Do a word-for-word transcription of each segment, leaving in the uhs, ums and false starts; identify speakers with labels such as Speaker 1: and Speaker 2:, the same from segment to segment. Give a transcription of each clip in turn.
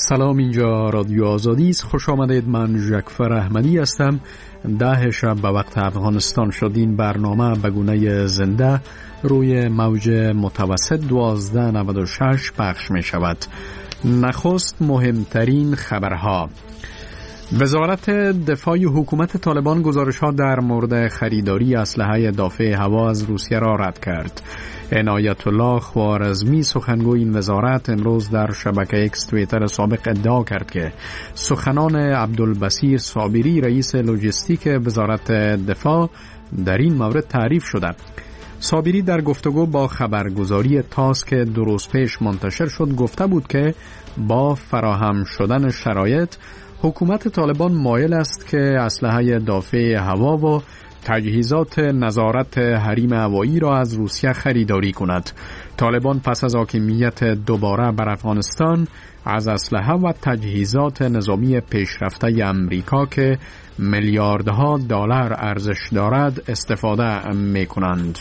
Speaker 1: سلام، اینجا رادیو آزادی است. خوش آمدید. من ژکفر احمدی هستم. ده شب به وقت افغانستان شد. این برنامه به گونه زنده روی موج متوسط دوازده نود و شش پخش می شود. نخست مهمترین خبرها. وزارت دفاع حکومت طالبان گزارش‌ها در مورد خریداری اسلحه دافع هوا از روسیه را رد کرد. عنایت الله خوارزمی سخنگوی این وزارت امروز در شبکه اکس توییتر سابق ادعا کرد که سخنان عبدالبصیر صابری رئیس لوجستیک وزارت دفاع در این مورد تعریف شده. صابری در گفتگو با خبرگزاری تاس که دو روز پیش منتشر شد گفته بود که با فراهم شدن شرایط حکومت طالبان مایل است که اسلحه دافع هوا و تجهیزات نظارت حریم هوایی را از روسیه خریداری کند. طالبان پس از حاکمیت دوباره بر افغانستان از اسلحه و تجهیزات نظامی پیشرفته امریکا که میلیاردها دلار ارزش دارد استفاده می کنند.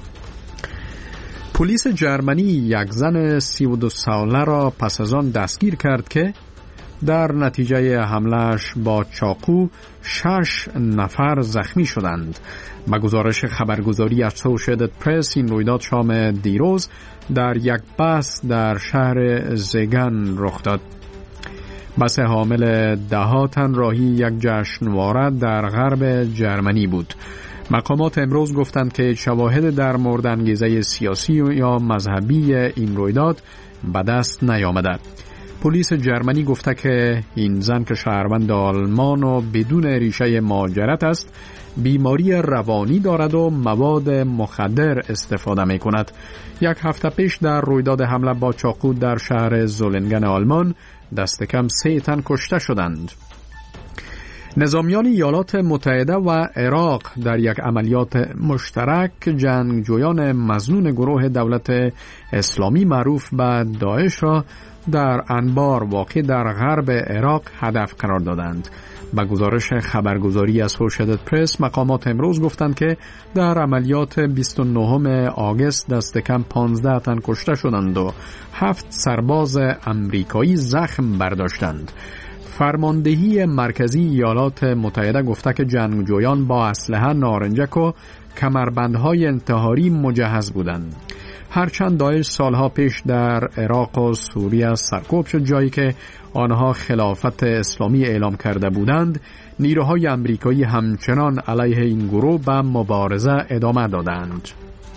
Speaker 1: پلیس جرمنی یک زن سی و دو ساله را پس از آن دستگیر کرد که در نتیجه حمله‌اش با چاقو شش نفر زخمی شدند. با گزارش خبرگزاری اسوسییتد پرس این رویداد شام دیروز در یک بس در شهر زگن رخ داد. بس حامل ده تن راهی یک جشنواره در غرب جرمنی بود. مقامات امروز گفتند که شواهد در مورد انگیزه سیاسی یا مذهبی این رویداد به دست نیامده. پلیس جرمنی گفته که این زن که شهروند آلمان و بدون ریشه مهاجرت است بیماری روانی دارد و مواد مخدر استفاده می کند. یک هفته پیش در رویداد حمله با چاقو در شهر زولنگن آلمان دست کم سه تن کشته شدند. نظامیان ایالات متحده و عراق در یک عملیات مشترک جنگجویان مظنون گروه دولت اسلامی معروف به داعش را در انبار واقع در غرب عراق هدف قرار دادند. با گزارش خبرگزاری اسوسییتد پرس مقامات امروز گفتند که در عملیات بیست و نهم آگوست دست کم پانزده تن کشته شدند و هفت سرباز امریکایی زخم برداشتند. فرماندهی مرکزی ایالات متحده گفته که جنگجویان با اسلحه نارنجک و کمربندهای انتحاری مجهز بودند. هرچند داعش سالها پیش در عراق و سوریه سرکوب شد، جایی که آنها خلافت اسلامی اعلام کرده بودند، نیروهای امریکایی همچنان علیه این گروه به مبارزه ادامه دادند.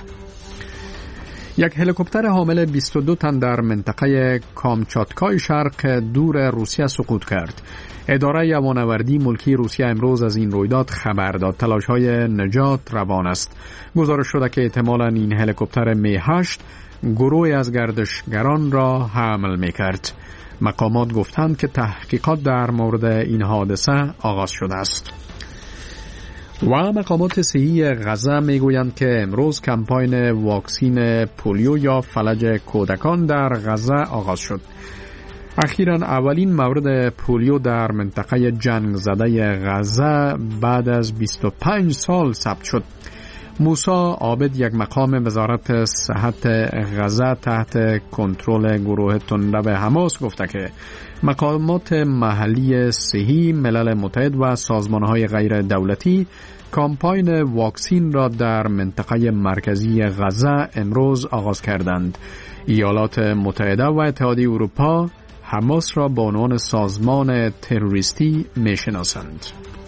Speaker 1: یک هلیکوپتر حامل بیست و دو تن در منطقه کامچاتکای شرق دور روسیه سقوط کرد. اداره یوانوردی ملکی روسیه امروز از این رویداد خبر داد. تلاش‌های نجات روان است. گزارش شده که احتمالاً این هلیکوپتر می هشت گروهی از گردشگران را حمل می کرد. مقامات گفتند که تحقیقات در مورد این حادثه آغاز شده است. و مقامات صحی غزه می گویند که امروز کمپاین واکسین پولیو یا فلج کودکان در غزه آغاز شد. اخیراً اولین مورد پولیو در منطقه جنگ زده غزه بعد از بیست و پنج سال ثبت شد. موسی عابد، یک مقام وزارت صحت غزه تحت کنترل گروه تندرو حماس، گفته که مقامات محلی صحی، ملل متحد و سازمان‌های غیر دولتی کامپاین واکسین را در منطقه مرکزی غزه امروز آغاز کردند. ایالات متحده و اتحادیه اروپا حماس را به عنوان سازمان تروریستی می‌شناسند.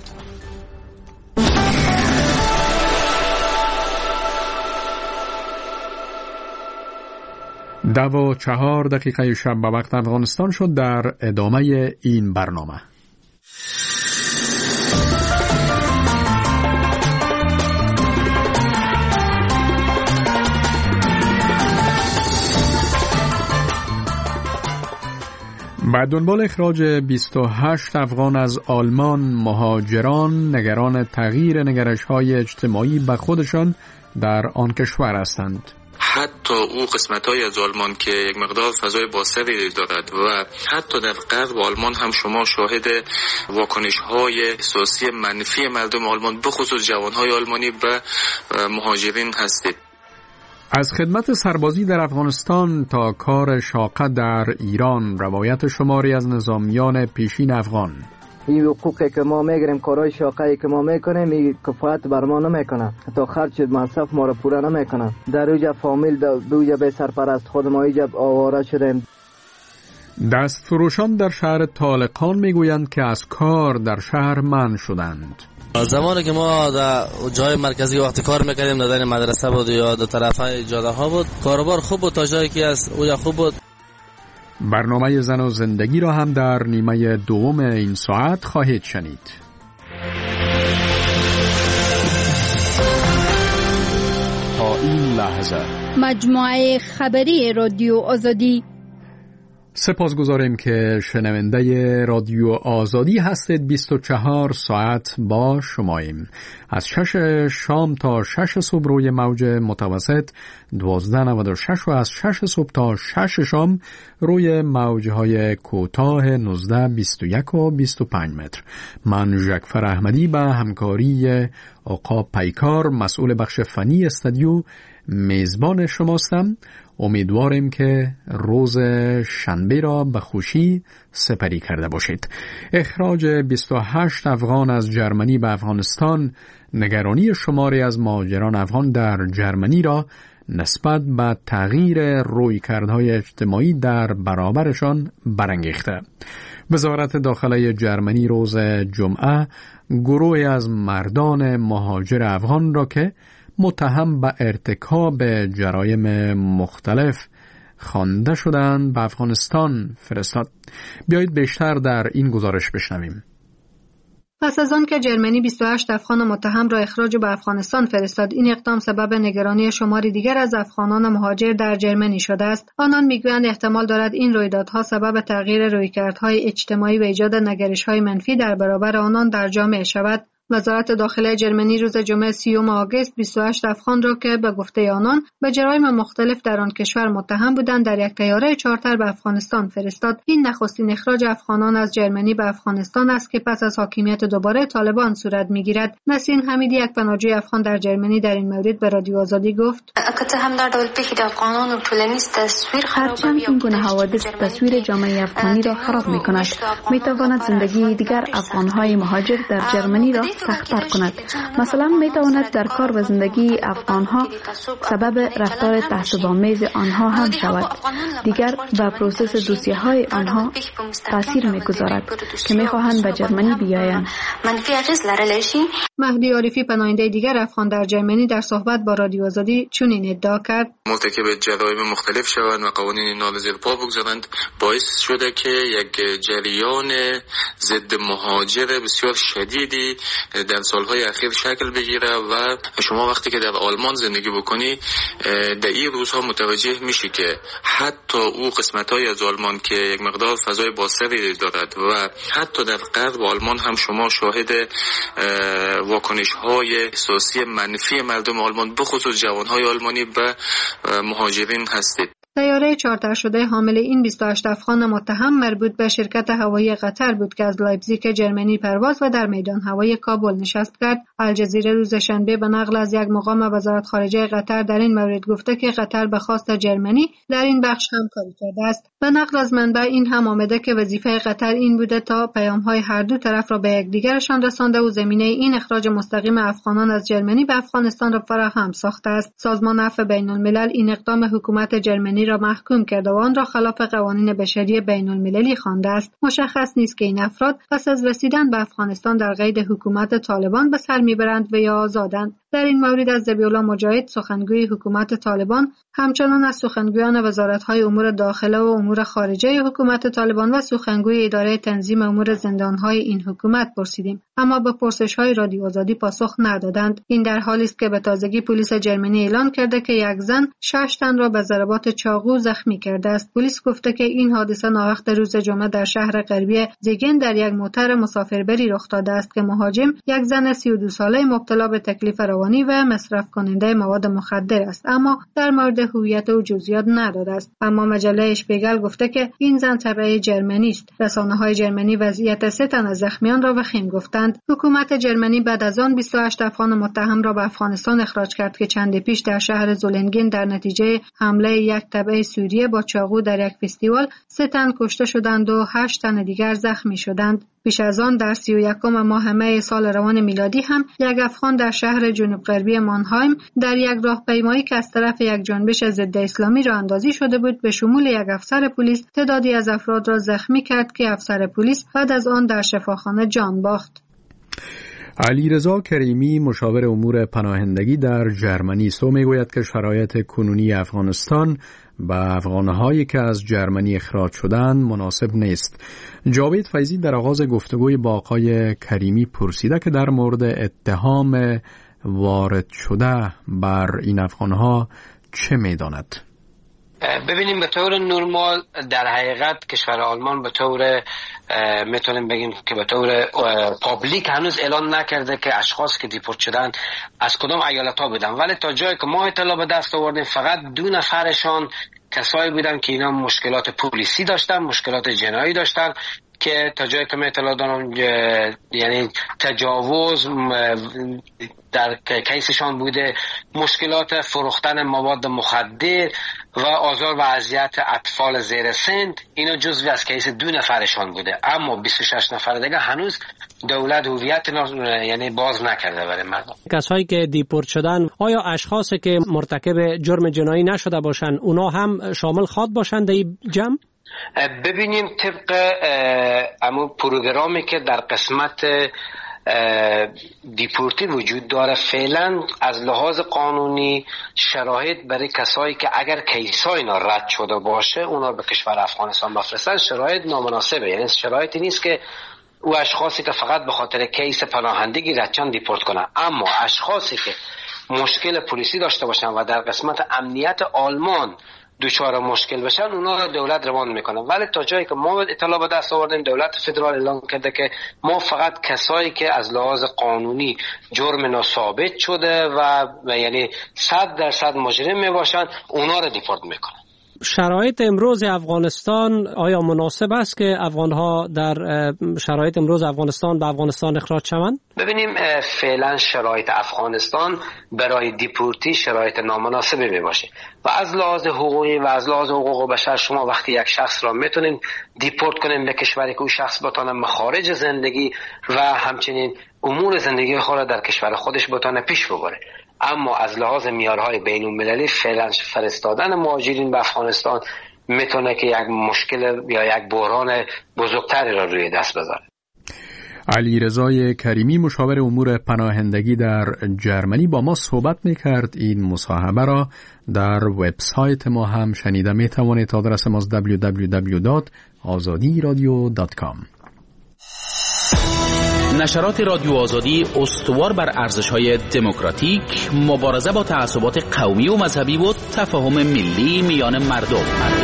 Speaker 1: دو و چهار دقیقه شب به وقت افغانستان شد. در ادامه این برنامه به دنبال اخراج بیست و هشت افغان از آلمان، مهاجران نگران تغییر نگرش‌های اجتماعی به خودشان در آن کشور هستند.
Speaker 2: حتی او قسمت‌های از آلمان که یک مقدار فضای بازتری دارد و حتی در غرب آلمان هم شما شاهد واکنش‌های احساسی منفی مردم آلمان بخصوص جوان‌های آلمانی به مهاجرین هستید.
Speaker 1: از خدمت سربازی در افغانستان تا کار شاقه در ایران، روایت شماری از نظامیان پیشین افغان.
Speaker 3: این حقوقی که ما میگیریم، کارهای شاقه‌ای که ما میکنیم، این کفایت بر ما نمیکنه، تا خرج مصرف ما را پوره نمیکنه. در اوجا فامیل دوجا به سرپرست خود ما ایجا آواره شدیم.
Speaker 1: دست فروشان در شهر طالقان میگویند که از کار در شهر منع شدند.
Speaker 4: زمانی که ما در جای مرکزی وقتی کار میکردیم، در مدرسه بود یا در طرفای جاده ها بود، کاروبار خوب بود تا جایی که از اویا خوب بود.
Speaker 1: برنامه زن و زندگی را هم در نیمه دوم این ساعت خواهید شنید. تا این لحظه
Speaker 5: مجموعه خبری رادیو آزادی.
Speaker 1: سپاسگزاریم که شنونده رادیو آزادی هستید. بیست و چهار ساعت با شماییم. از شش شام تا شش صبح روی موج متوسط دوازده نود و شش و از شش صبح تا شش شام روی موجهای کوتاه نوزده بیست و یک و بیست و پنج متر. من ژکفر احمدی به همکاری آقا پیکار مسئول بخش فنی استودیو میزبان شماستم. امیدواریم که روز شنبه را به خوشی سپری کرده باشید. اخراج بیست و هشت افغان از جرمنی به افغانستان نگرانی شماری از مهاجران افغان در جرمنی را نسبت به تغییر رویکردهای اجتماعی در برابرشان برانگیخته. وزارت داخله جرمنی روز جمعه گروهی از مردان مهاجر افغان را که متهم به ارتکاب جرایم مختلف خوانده شدند به افغانستان فرستاد. بیایید بیشتر در این گزارش بشنویم.
Speaker 6: پس از آن که جرمنی بیست و هشت افغان متهم را اخراج به افغانستان فرستاد، این اقدام سبب نگرانی شماری دیگر از افغانان مهاجر در جرمنی شده است. آنان میگویند احتمال دارد این رویدادها سبب تغییر رویکردهای اجتماعی و ایجاد نگرش‌های منفی در برابر آنان در جامعه شود. وزارت داخله جرمنی روز جمعه سیوم آگوست بیست و هشت افغان را که به گفته آنان به جرایم مختلف در آن کشور متهم بودند در یک طیاره چارتر به افغانستان فرستاد. این نخستین اخراج افغانان از جرمنی به افغانستان است که پس از حاکمیت دوباره طالبان صورت میگیرد. نسرین حمیدی، یک پناهجوی افغان در جرمنی، در این مورد به رادیو آزادی گفت:
Speaker 7: هرچند این گونه حوادث تصویر جامعه افغانی را خراب می‌کند، می‌تواند زندگی دیگر افغان‌های مهاجر در جرمنی را سخت‌تر کند. مثلا می‌تواند در کار و زندگی افغان‌ها سبب رفتار تعصب‌آمیز آنها هم شود. دیگر به پروسس دوسیه‌های آنها تاثیر می‌گذارد که می‌خواهند به جرمنی بیایند.
Speaker 6: مهدی عارفی، پناهنده دیگر افغان در جرمنی، در صحبت با رادیو آزادی چنین ادعا کرد:
Speaker 2: مرتکب جرایم مختلف شوند و قوانین نال زیر پا بگذارند، باعث شده که یک جریان ضد مهاجر بسیار شدیدی در سالهای اخیر شکل بگیره و شما وقتی که در آلمان زندگی بکنی در این روزها متوجه میشی که حتی او قسمت‌های از آلمان که یک مقدار فضای بازتری دارد و حتی در غرب آلمان هم شما شاهد واکنش‌های احساسی منفی مردم آلمان بخصوص جوان‌های آلمانی به مهاجرین هستید.
Speaker 6: طیاره چارتر شده حامل این بیست و هشت افغان متهم مربوط به شرکت هوایی قطر بود که از لایپزیگ جرمنی پرواز و در میدان هوایی کابل نشست کرد. الجزیره روز شنبه به نقل از یک مقام وزارت خارجه قطر در این مورد گفته که قطر به خواست جرمنی در این بخش همکاری کرده است. به نقل از منبع این هم آمده که وظیفه قطر این بوده تا پیام‌های هر دو طرف را به یکدیگرشان رسانده و زمینه این اخراج مستقیم افغانان از جرمنی به افغانستان را فراهم ساخته است. سازمان عفو بین‌الملل این اقدام حکومت جرمنی را محکوم کرده و آن را خلاف قوانین بشری بین‌المللی خوانده است. مشخص نیست که این افراد پس از رسیدن به افغانستان در قید حکومت طالبان به سر میبرند و یا آزادند. در این مورد از ذبیح‌الله مجاهد، سخنگوی حکومت طالبان، همچنان از سخنگویان وزارت‌های امور داخله و امور خارجه حکومت طالبان و سخنگوی اداره تنظیم امور زندان‌های این حکومت پرسیدیم، اما به پرسش‌های رادیو آزادی پاسخ ندادند. این در حالی است که به تازگی پلیس جرمنی اعلان کرده که یک زن شش تن را به ضربات چاقو زخمی کرده است. پلیس گفته که این حادثه ناوقت روز جمعه در شهر غربی زیگن در یک موتر مسافربری رخ داده است که مهاجم، یک زن سی و دو ساله مبتلا به تکلیف روانی و مصرف کننده مواد مخدر است، اما در مورد هویت او جزئیات نداده است. اما مجله اشپیگل گفته که این زن تبع جرمنی است. رسانه‌های جرمنی وضعیت سه تن از زخمیان را وخیم گفتند. حکومت جرمنی بعد از آن بیست و هشت افغان متهم را به افغانستان اخراج کرد که چندی پیش در شهر زولنگین در نتیجه حمله یک تبع سوریه با چاقو در یک فستیوال سه تن کشته شدند و هشت تن دیگر زخمی شدند. پیش از آن در سی و یکم ماه می سال روان میلادی هم یک افغان در شهر جنوب غربی مانهایم در یک راهپیمایی که از طرف یک جنبش ضد اسلامی راه اندازی شده بود به شمول یک افسر پلیس تعدادی از افراد را زخمی کرد که افسر پلیس بعد از آن در شفاخانه جان باخت.
Speaker 1: علیرضا کریمی مشاور امور پناهندگی در جرمنی است و میگوید که شرایط کنونی افغانستان با افغانهایی که از جرمنی اخراج شدند مناسب نیست. جاوید فیضی در آغاز گفتگوی با آقای کریمی پرسیده که در مورد اتهام وارد شده بر این افغانها چه میداند؟
Speaker 8: ببینیم به طور نرمال در حقیقت کشور آلمان به طور میتونیم بگیم که به طور پابلیک هنوز اعلان نکرده که اشخاص که دیپورت شدن از کدام ایالت ها بودن، ولی تا جایی که ما اطلاع به دست آوردیم فقط دو نفرشان کسایی بودن که اینا مشکلات پلیسی داشتن، مشکلات جنایی داشتن که تا جایی که من اطلاع دارم یعنی تجاوز در کیسشان بوده، مشکلات فروختن مواد مخدر و آزار و اذیت اطفال زیر سن، اینا جزوی از کیس دو نفرشان بوده. اما بیست و شش نفر دیگه هنوز دولت هویت یعنی باز نکرده برای مردم.
Speaker 9: کسایی که دیپورت شدن آیا اشخاصی که مرتکب جرم جنایی نشده باشن اونا هم شامل خواد باشن در این جمع؟
Speaker 8: ببینیم طبق امو پروگرامی که در قسمت دیپورتی وجود داره فعلا از لحاظ قانونی شرایط برای کسایی که اگر کیسای اینا رد شده باشه اونا به کشور افغانستان بفرستن شرایط نامناسبه، یعنی شرایطی نیست که او اشخاصی که فقط به خاطر کیس پناهندگی ردشان دیپورت کنن، اما اشخاصی که مشکل پلیسی داشته باشن و در قسمت امنیت آلمان دوچار مشکل بشن اونا رو دولت روان میکنه. ولی تا جایی که ما اطلاع به دست آوردیم دولت فدرال اعلام کرده که ما فقط کسایی که از لحاظ قانونی جرم ناثابت شده و, و یعنی صد درصد مجرم میباشن اونا رو دیپورت میکنن.
Speaker 9: شرایط امروز افغانستان آیا مناسب است که افغانها در شرایط امروز افغانستان به افغانستان اخراج شوند؟
Speaker 8: ببینیم فعلا شرایط افغانستان برای دیپورتی شرایط نامناسبی می باشه و از لحاظ حقوقی و از لحاظ حقوق بشر شما وقتی یک شخص را میتونین دیپورت کنین به کشوری که اون شخص بتونه مخارج زندگی و همچنین امور زندگی خود در کشور خودش بتونه پیش ببره. اما از لحاظ معیارهای بین المللی فعلا فرستادن مهاجرین به افغانستان میتونه که یک مشکل یا یک بحران بزرگتری را روی دست بذاره.
Speaker 1: علیرضا کریمی مشاور امور پناهندگی در جرمنی با ما صحبت میکرد. این مصاحبه را در وبسایت ما هم شنیده میتوانید. آدرس ما دبلیو دبلیو دبلیو دات آزادی رادیو دات کام.
Speaker 10: نشرات رادیو آزادی استوار بر ارزش‌های دموکراتیک، مبارزه با تعصبات قومی و مذهبی و تفاهم ملی میان مردم.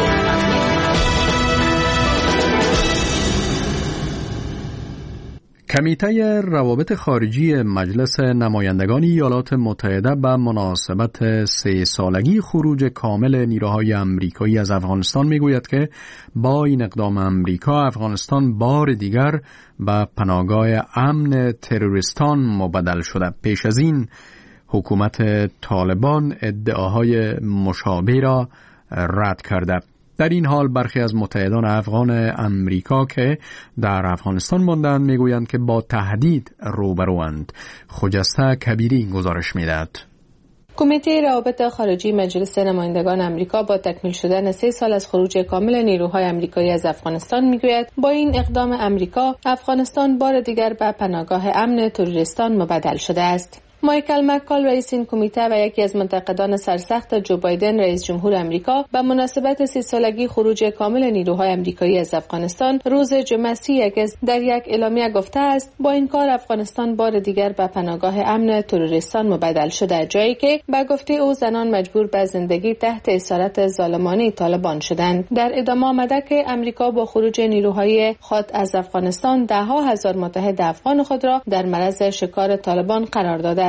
Speaker 1: کمیته روابط خارجی مجلس نمایندگان ایالات متحده به مناسبت سه سالگی خروج کامل نیروهای امریکایی از افغانستان میگوید که با این اقدام امریکا افغانستان بار دیگر به پناهگاه امن تروریستان مبدل شده. پیش از این حکومت طالبان ادعاهای مشابه را رد کرده. در این حال برخی از متحدان افغان امریکا که در افغانستان ماندند میگویند که با تهدید روبروند. خجسته کبیری گزارش میدهد.
Speaker 11: کمیته روابط خارجی مجلس نمایندگان امریکا با تکمیل شدن سه سال از خروج کامل نیروهای امریکایی از افغانستان میگوید با این اقدام امریکا افغانستان بار دیگر به پناهگاه امن تروریستان مبدل شده است. مایکل مکال رئیس این کمیته و یکی از منتقدان سرسخت جو بایدن رئیس جمهور امریکا به مناسبت سی سالگی خروج کامل نیروهای امریکایی از افغانستان روز جمعه سی اگست در یک اعلامیه گفته است با این کار افغانستان بار دیگر به پناهگاه امن تروریستان مبدل شده، جایی که به گفته او زنان مجبور به زندگی تحت اسارت ظالمانه طالبان شدند. در ادامه آمده که امریکا با خروج نیروهای خود از افغانستان ده ها هزار متحد افغان خود را در معرض شکار طالبان قرار داده است.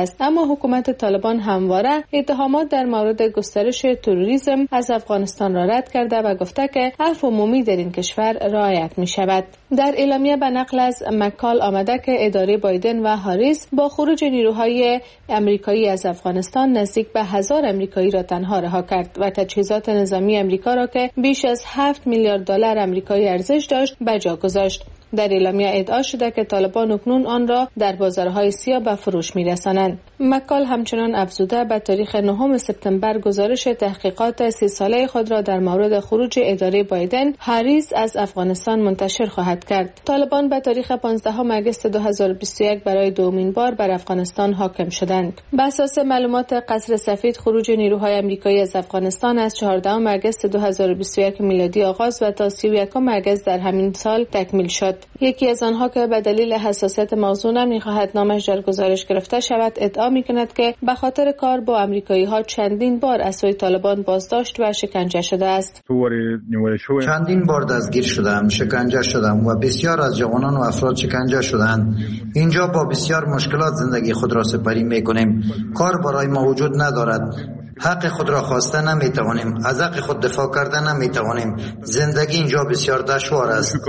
Speaker 11: است. اما حکومت طالبان همواره اتهامات در مورد گسترش تروریسم از افغانستان را رد کرده و گفته که عفو عمومی در این کشور رعایت می شود. در اعلامیه به نقل از مکال آمده که اداره بایدن و هاریس با خروج نیروهای امریکایی از افغانستان نزدیک به هزار امریکایی را تنها رها کرد و تجهیزات نظامی امریکا را که بیش از هفت میلیارد دلار امریکایی ارزش داشت به جا گذاشت. در اعلامیه ادعا شده که طالبان اکنون آن را در بازارهای سیاه به فروش می‌رسانند. مکال همچنان افزوده به تاریخ نهم سپتامبر گزارش تحقیقات سی ساله خود را در مورد خروج اداره بایدن هاریس از افغانستان منتشر خواهد کرد. طالبان به تاریخ پانزدهم آگوست دو هزار و بیست و یک برای دومین بار بر افغانستان حاکم شدند. بر اساس معلومات قصر سفید خروج نیروهای آمریکایی از افغانستان از چهاردهم آگوست دو هزار و بیست و یک میلادی آغاز و تا سی و یکم آگوست در همین سال تکمیل شد. یکی از آنها که به دلیل حساسیت موضوع نمی‌خواهد نامش در گزارش گرفته شود ادعا می‌کند که به خاطر کار با آمریکایی‌ها چندین بار از سوی طالبان بازداشت و شکنجه شده است.
Speaker 12: چندین بار دستگیر شدم، شکنجه شدم و بسیار از جوانان و افراد شکنجه شدند. اینجا با بسیار مشکلات زندگی خود را سپری می‌کنیم. کار برای ما وجود ندارد. حق خود را خواسته نمیتوانیم، از حق خود دفاع کرده نمیتوانیم. زندگی اینجا بسیار دشوار است.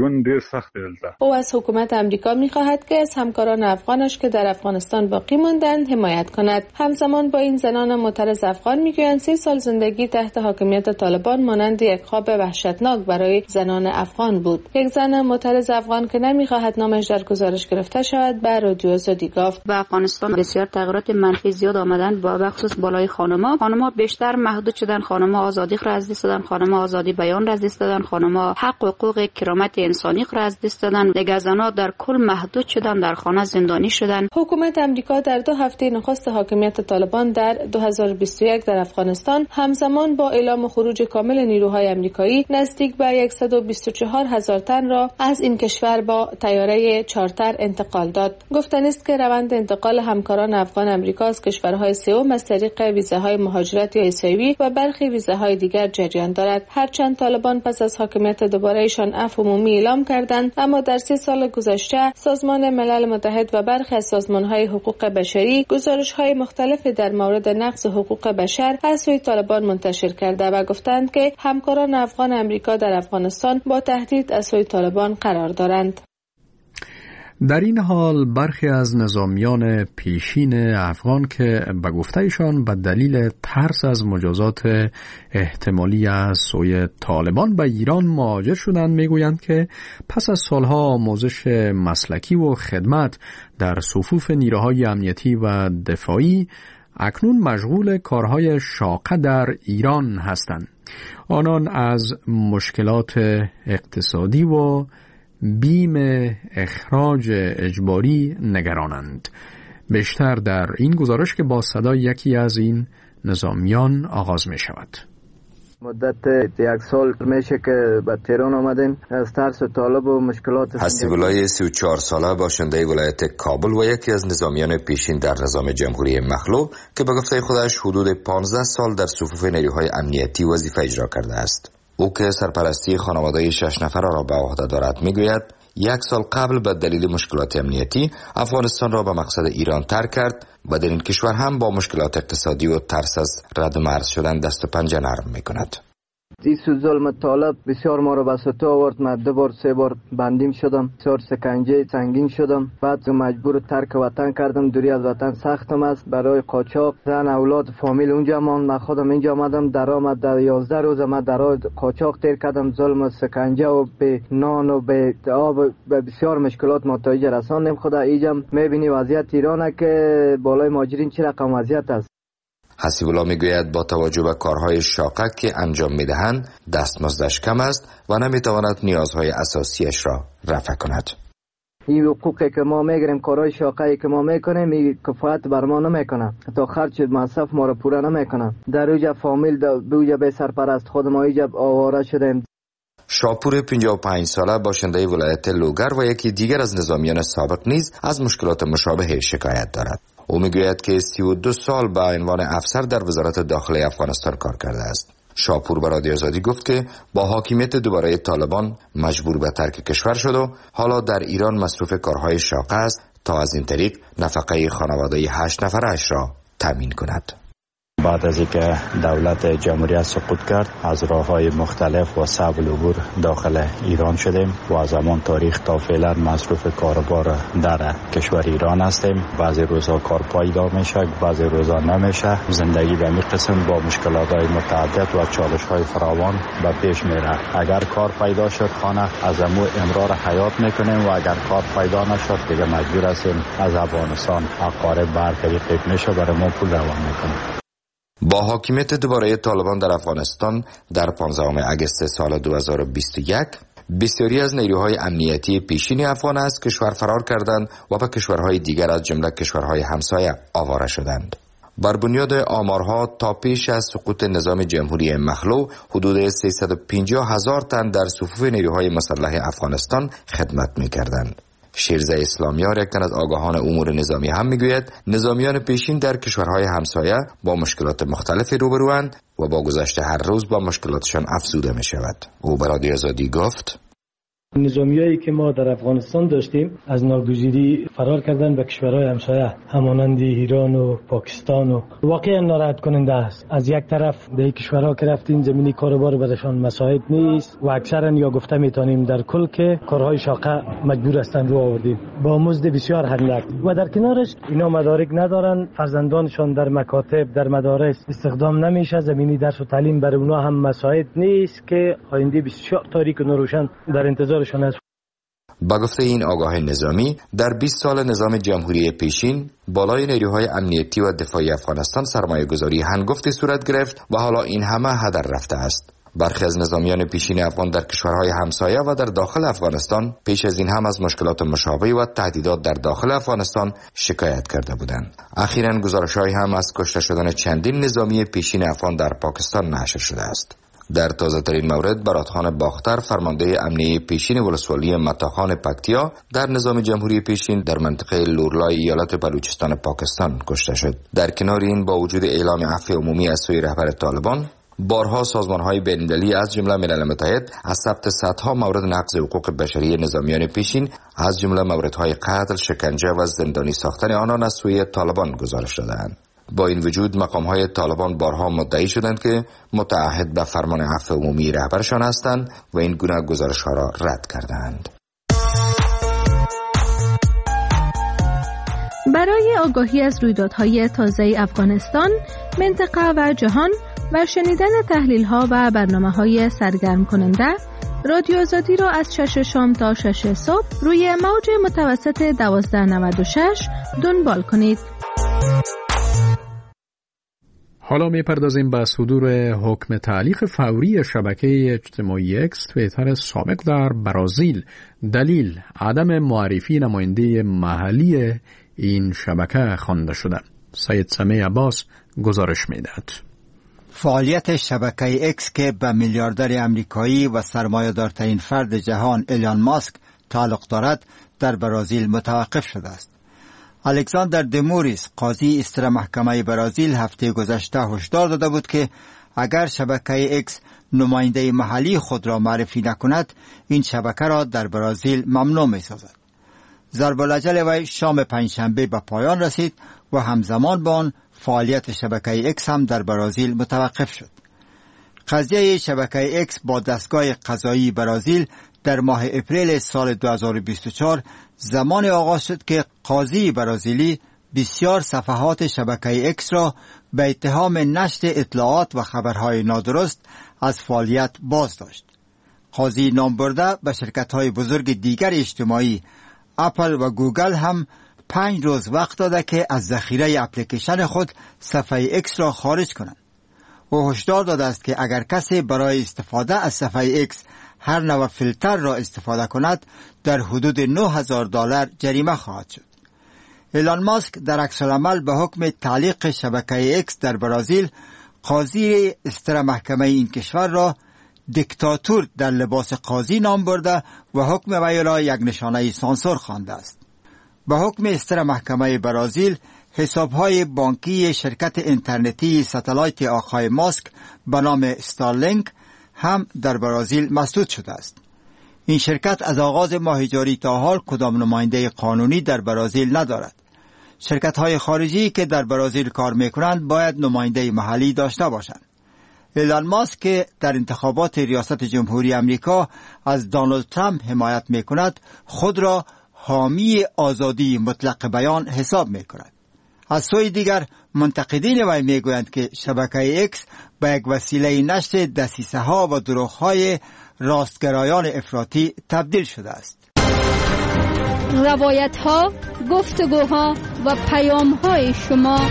Speaker 11: او از حکومت امریکا میخواهد که از همکاران افغانش که در افغانستان باقی ماندند حمایت کند. همزمان با این زنان معترض افغان میگویند سی سال زندگی تحت حاکمیت طالبان مانند یک خواب وحشتناک برای زنان افغان بود. یک زن معترض افغان که نمیخواهد نامش در گزارش گرفته شود به رادیو آزادی گفت:
Speaker 13: به افغانستان بسیار تغییرات منفی زیاد آمدند، با بخصوص بالای خانم خانم‌ها بیشتر محدود شدن، خانم‌ها آزادی را از دست دادن، خانم‌ها آزادی بیان را از دست دادن، خانم‌ها حق و حقوق کرامت انسانی را از دست دادن. دیگر زن‌ها در کل محدود شدن، در خانه زندانی شدن.
Speaker 11: حکومت آمریکا در دو هفته نخست حاکمیت طالبان در دو هزار و بیست و یک در افغانستان همزمان با اعلام خروج کامل نیروهای آمریکایی نزدیک به صد و بیست و چهار هزار تن را از این کشور با طیاره چارتر انتقال داد. گفتن است که روند انتقال همکاران افغان آمریکا از کشورهای سوم از طریق ویزاهای مهاجرت یا ایسایی و برخی ویزاهای دیگر جریان دارد. هرچند طالبان پس از حاکمیت دوبارهشان عفو عمومی اعلام کردند، اما در سه سال گذشته سازمان ملل متحد و برخی از سازمانهای حقوق بشری گزارش‌های مختلفی در مورد نقض حقوق بشر از سوی طالبان منتشر کرده و گفتند که همکاران افغان آمریکا در افغانستان با تهدید از سوی طالبان قرار دارند.
Speaker 1: در این حال برخی از نظامیان پیشین افغان که به گفته‌ایشان به دلیل ترس از مجازات احتمالی از سوی طالبان به ایران مهاجر شدند میگویند که پس از سالها آموزش مسلکی و خدمت در صفوف نیروهای امنیتی و دفاعی اکنون مشغول کارهای شاقه در ایران هستند. آنان از مشکلات اقتصادی و بیم اخراج اجباری نگرانند. بیشتر در این گزارش که با صدای یکی از این نظامیان آغاز می شود.
Speaker 3: مدت یک سال میشه که به تهران آمدیم از ترس طالب و مشکلات.
Speaker 14: حسیب‌الله سی و چهار ساله باشنده ولایت کابل و یکی از نظامیان پیشین در نظام جمهوری مخلوع که به گفته خودش حدود پانزده سال در صفوف نیروهای امنیتی وظیفه اجرا کرده است. او که سرپرستی خانواده شش نفر را به عهده دارد میگوید یک سال قبل به دلیل مشکلات امنیتی افغانستان را به مقصد ایران ترک کرد و در این کشور هم با مشکلات اقتصادی و ترس از رد مرز شدن دست و پنجه نرم میکند.
Speaker 3: این ظلم طالب بسیار ما رو به سطح آورد. من دو بار سه بار بندیم شدم، بسیار سکنجه سنگین شدم، بعد مجبور ترک وطن کردم. دوری از وطن سختم است برای قاچاق. زن اولاد فامیل اونجا مان، من خودم اینجا آمدم. درآمد در یازده روز من در قاچاق تیر کردم. ظلم و سکنجه و به نان و به آب و بسیار مشکلات متوجه رساندیم. خدا اینجا میبینی وضعیت ایرانه که بالای مهاجرین چه رقم وضعیت است.
Speaker 14: حسیب‌الله میگوید با توجه به کارهای شاقه که انجام میدهند دستمزدش کم است و نمیتواند نیازهای اساسیش را رفع کند.
Speaker 3: این حقوقی که ما میگیریم، کارهای شاقه‌ای که ما میکنیم، این کفایت بر ما نمیکنه، تا خرج مصرف ما را پوره نمیکنه. در اوجا فامیل دوجا به سرپرست خود ما اینجا آواره شدیم.
Speaker 14: شاپور پنجاه و پنج ساله باشنده ولایت لوگر و یکی دیگر از نظامیان سابق نیز از مشکلات مشابه شکایت دارد. او میگوید که سی و دو سال به عنوان افسر در وزارت داخله افغانستان کار کرده است. شاپور به رادیو آزادی گفت که با حاکمیت دوباره طالبان مجبور به ترک کشور شد و حالا در ایران مصروف کارهای شاقه است تا از این طریق نفقه خانواده هشت نفرش را تامین کند.
Speaker 15: بعد از اینکه دولت جمهوریت سقوط کرد، از راه‌های مختلف و صعب العبور داخل ایران شدیم و از همان تاریخ تا فعلا مصروف کاروبار در کشور ایران هستیم. بعضی روزها کار پایدار میشه، بعضی روزها نمیشه. زندگی به این قسم با مشکلات‌های متعدد و چالش‌های فراوان به پیش میره. اگر کار پیدا شد خانه از امو امرار حیات میکنیم و اگر کار پیدا نشد دیگه مجبور هستیم از افغانستان اقارب بر طریق میشه برای ما پول روان میکنیم.
Speaker 14: با حاکمیت دوباره طالبان در افغانستان در پانزدهم اگست سال دو هزار و بیست و یک، بسیاری از نیروهای امنیتی پیشین افغان از کشور فرار کردند و به کشورهای دیگر از جمله کشورهای همسایه آواره شدند. بر بنیاد آمارها تا پیش از سقوط نظام جمهوری مخلو حدود سیصد و پنجاه هزار تن در صفوف نیروهای مسلح افغانستان خدمت می‌کردند. شیرزه اسلامیار، یک تن از آگاهان امور نظامی، هم میگوید نظامیان پیشین در کشورهای همسایه با مشکلات مختلفی روبروند و با گذشت هر روز با مشکلاتشان افزوده می شود. او به رادیو آزادی گفت:
Speaker 16: نظامیایی که ما در افغانستان داشتیم از ناگزیری فرار کردن به کشورهای همسایه همانند ایران و پاکستان و واقعا ناراحت کننده است. از یک طرف به کشورها که رفتیم زمینی کاروبار برشان مساعد نیست و اکثرا یا گفته میتونیم در کل که کارهای شاقه مجبور هستند رو آوردیم با مزد بسیار اندک و در کنارش اینا مدارک ندارن، فرزندانشان در مکاتب در مدارس استخدام نمیشه، زمینی درس و تعلیم برای اونها هم مساعد نیست که آینده بسیار تاریک و ناروشن در انتظار
Speaker 14: با گفته این آگاه نظامی، در بیست سال نظام جمهوری پیشین بالای نیروهای امنیتی و دفاعی افغانستان سرمایه گذاری هنگفتی صورت گرفت و حالا این همه هدر رفته است. برخی از نظامیان پیشین افغان در کشورهای همسایه و در داخل افغانستان پیش از این هم از مشکلات مشابه و تهدیدات در داخل افغانستان شکایت کرده بودند. اخیراً گزارش‌هایی هم از کشته شدن چندین نظامی پیشین افغان در پاکستان نشر شده است. در تازه ترین مورد برادخان باختر، فرمانده امنیه پیشین ولسوالی متاخان پکتیا در نظام جمهوری پیشین در منطقه لورلای ایالت بلوچستان پاکستان کشته شد. در کنار این با وجود اعلام عفو عمومی از سوی رهبر طالبان، بارها سازمان‌های بین‌المللی از جمله ملل متحد از ثبت صدها مورد نقض حقوق بشری نظامیان پیشین از جمله موردهای قتل، شکنجه و زندانی ساختن آنان از سوی طالبان گزارش دادند. با این وجود مقام‌های طالبان بارها مدعی شدند که متعهد به فرمان عفو عمومی رهبرشان هستند و این گونه گزارش‌ها را رد کردند.
Speaker 17: برای آگاهی از رویدادهای تازه افغانستان، منطقه و جهان و شنیدن تحلیل‌ها و برنامه‌های سرگرم کننده، رادیو آزادی را از شش شام تا شش صبح روی موج متوسط دوازده نود و شش دنبال کنید.
Speaker 1: حالا میپردازیم به صدور حکم تعلیق فوری شبکه اجتماعی اکس توییتر سابق در برازیل. دلیل عدم معرفی نماینده محلی این شبکه خوانده شده. سید سمیع عباس گزارش میدهد.
Speaker 18: فعالیت شبکه اکس که به میلیاردر امریکایی و سرمایه‌دارترین فرد جهان ایلان ماسک تعلق دارد در برازیل متوقف شده است. الکساندر دموریس، قاضی استر محکمه برازیل، هفته گذشته هشدار داده بود که اگر شبکه اکس نماینده محلی خود را معرفی نکند، این شبکه را در برازیل ممنوع می سازد. ضرب الاجل وی شام پنجشنبه به پایان رسید و همزمان با آن فعالیت شبکه اکس هم در برازیل متوقف شد. قضیه شبکه اکس با دستگاه قضایی برازیل در ماه اپریل سال دو هزار و بیست و چهار زمان آغاز شد که قاضی برازیلی بسیار صفحات شبکه اکس را به اتهام نشر اطلاعات و خبرهای نادرست از فعالیت باز داشت. قاضی نام برده به شرکت‌های بزرگ دیگر اجتماعی اپل و گوگل هم پنج روز وقت داده که از ذخیره اپلیکیشن خود صفحه اکس را خارج کنند. او هشدار داده است که اگر کسی برای استفاده از صفحه اکس هر نوع فیلتر را استفاده کند، در حدود نه هزار دلار جریمه خواهد شد. ایلان ماسک در عکس‌العمل به حکم تعلیق شبکه اکس در برازیل، قاضی استر محکمه این کشور را دیکتاتور در لباس قاضی نام برده و حکم وی را یک نشانه سانسور خوانده است. به حکم استر محکمه برازیل، حساب‌های بانکی شرکت اینترنتی ستلایت آقای ماسک به نام استارلینک هم در برازیل مسدود شده است. این شرکت از آغاز ماه جاری تا حال کدام نماینده قانونی در برازیل ندارد. شرکت های خارجی که در برازیل کار میکنند باید نماینده محلی داشته باشند. ایلان ماسک که در انتخابات ریاست جمهوری امریکا از دونالد ترامپ حمایت میکند، خود را حامی آزادی مطلق بیان حساب میکند. از سوی دیگر منتقدین وی میگویند که شبکه اکس به یک وسیله نشر دسیسه ها و دروغ های راستگرایان افراطی تبدیل شده است.
Speaker 5: روایت ها، گفتگوها و پیام های شما.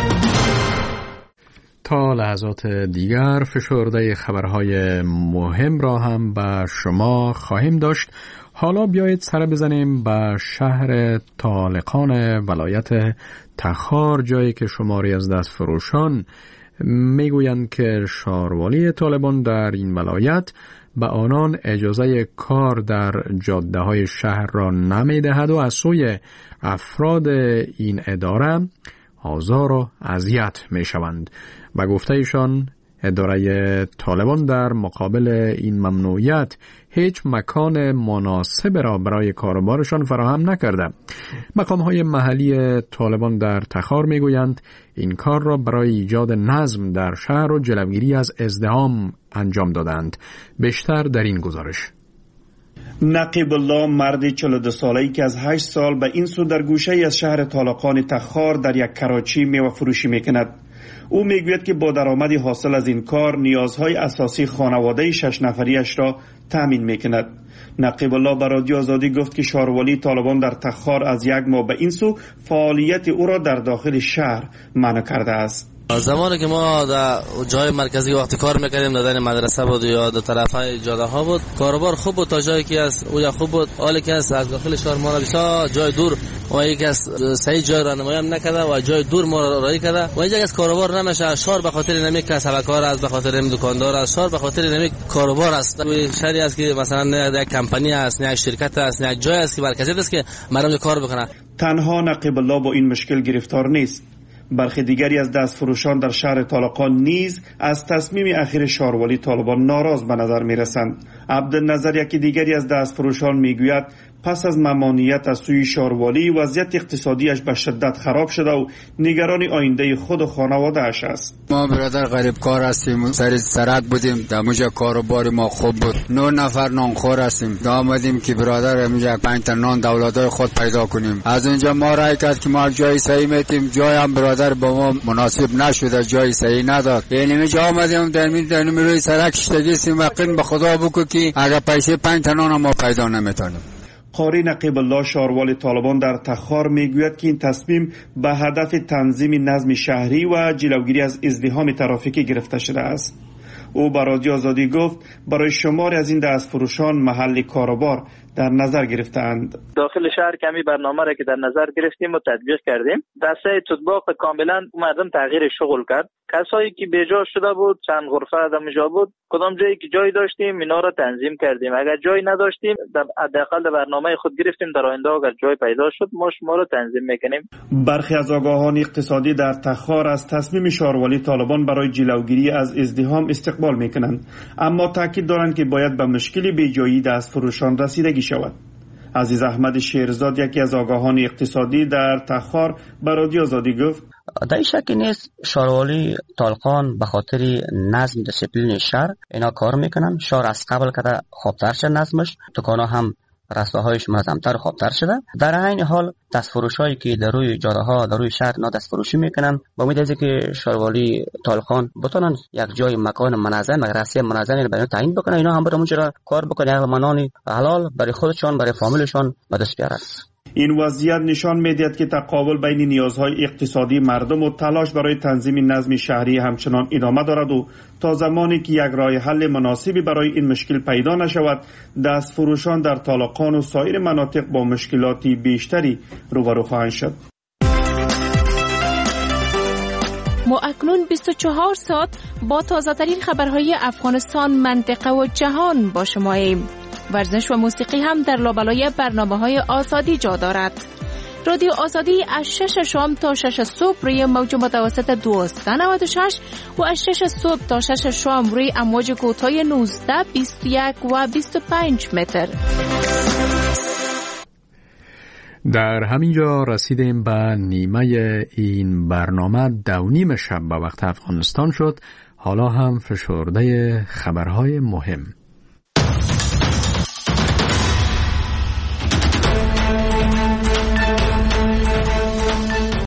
Speaker 1: تا لحظات دیگر فشرده خبرهای مهم را هم به شما خواهیم داشت. حالا بیایید سر بزنیم به شهر طالقان ولایت تخار، جایی که شماری از دستفروشان میگویند که شاروالی طالبان در این ولایت به آنان اجازه کار در جاده های شهر را نمیدهد و از سوی افراد این اداره آزار و اذیت میشوند. و گفته ایشان اداره طالبان در مقابل این ممنوعیت هیچ مکان مناسب را برای کاروبارشان فراهم نکرده. مقام‌های محلی طالبان در تخار میگویند این کار را برای ایجاد نظم در شهر و جلوگیری از ازدحام انجام دادند. بیشتر در این گزارش.
Speaker 19: نقیب الله، مرد چهل و دو ساله‌ای که از هشت سال به این سو در گوشه‌ای از شهر طالقان تخار در یک کراچی میوه فروشی میکند. او میگوید که با درآمدی حاصل از این کار نیازهای اساسی خانواده شش نفریش را تامین میکند. نقیب الله به رادیو آزادی گفت که شاروالی طالبان در تخار از یک ماه به این سو فعالیت او را در داخل شهر منع کرده است.
Speaker 4: زمانی که ما در جای مرکزی وقتی کار میکردیم در مدرسه بود یا در طرفای جاده ها بود، کاروبار خوب بود تا جایی که است او یا خوب بود، حالی که است از داخل شهر ما را جای دور و یکی از صحیح جای راهنمایی هم نکرده و جای دور ما را راهی کرده و اینجا از کاروبار نمیشه. شهر به خاطر نمی کسبکار است، به خاطر نمی دکاندار است، شهر به خاطر نمی کاروبار است. شهری است که مثلا نه یک کمپانی است، نه یک شرکت است، نه یک جای است که مرکزی است که مردم کار بکنه.
Speaker 19: تنها نقیب الله با این مشکل گرفتار نیست. برخی دیگری از دستفروشان در شهر طالقان نیز از تصمیم اخیر شاروالی طالبان ناراض به نظر می رسند. عبدالنظر، یکی دیگری از دستفروشان، می گوید پس از ممانعت از سوی شاروالی وضعیت اقتصادیش به شدت خراب شده و نگران آینده خود و خانواده اش است.
Speaker 20: ما برادر غریب کار هستیم، سر سرک بودیم، در موجه کاروبار ما خوب بود، نه نفر نانخور هستیم، دا آمدیم که برادر موجه پنج تا نان دولتای خود پیدا کنیم. از اونجا ما رای کرد که ما جای صحیح میتیم، جای هم برادر با ما مناسب نشده، جای صحیح نداد. یعنی میجا آمدیم در می در روی سرک شتگیستیم و قین به خدا بگو که اگر پیسه پنج تا نان ما پیدا نمیتونیم.
Speaker 19: قاری نقیب الله، شاروال طالبان در تخار، میگوید که این تصمیم به هدف تنظیم نظم شهری و جلوگیری از ازدحام ترافیکی گرفته شده است. او به رادیو آزادی گفت برای شماری از این دستفروشان محل کاروبار در نظر گرفتند.
Speaker 21: داخل شهر کمی برنامه را که در نظر گرفتیم و تطبیق کردیم، دسته تطبیق کاملا مردم تغییر شغل کرد. کسایی که بیجا شده بود، چند غرفه آدمجا بود، کدام جایی که جای داشتیم اینا را تنظیم کردیم. اگر جای نداشتیم حداقل در برنامه خود گرفتیم در آینده اگر جای پیدا شد ما شما را تنظیم میکنیم.
Speaker 19: برخی از آگاهان اقتصادی در تخار از تصمیم شاروالی طالبان برای جلوگیری از ازدحام استقبال میکنند، اما تاکید دارند که باید به مشکل بیجایی دستفروشان رسیدگی شود. عزیز احمد شیرزاد، یکی از آگاهان اقتصادی در تخار، به رادیو آزادی گفت
Speaker 22: در شکی نیست شاروالی طالقان به خاطر نظم دسیپلین شهر اینا کار میکنن. شهر از قبل کده خوبتر شد نظمش، دکانا هم رستاهایش منظمتر و خوبتر شده. در عین حال دستفروشایی که در روی جاده ها در روی شهر اینا دستفروشی میکنن، با امید از که شاروالی طالقان بتونن یک جای مکان منظم رسمی منظم برای تعیین بکنن، اینا هم برای اونجا کار بکنن، منانی حلال برای خودشان برای فامیلشان به دست بیارن.
Speaker 19: این وضعیت نشان می‌دهد که تقابل بین نیازهای اقتصادی مردم و تلاش برای تنظیم نظم شهری همچنان ادامه دارد و تا زمانی که یک راه حل مناسبی برای این مشکل پیدا نشود، دستفروشان در طالقان و سایر مناطق با مشکلاتی بیشتری روبرو خواهند شد.
Speaker 11: ما اکنون بیست و چهار ساعت با تازه‌ترین خبرهای افغانستان، منطقه و جهان با شماییم. ورزش و موسیقی هم در لابلای برنامه‌های آزادی جا دارد. رادیو آزادی از شش شام تا شش صبح روی موج متوسط دویست و نود و شش و از شش صبح تا شش شام روی امواج کوتاه نوزده، بیست و یک و بیست و پنج متر.
Speaker 1: در همین جا رسیدیم به نیمه این برنامه. دو نیم شب به وقت افغانستان شد. حالا هم فشرده خبرهای مهم.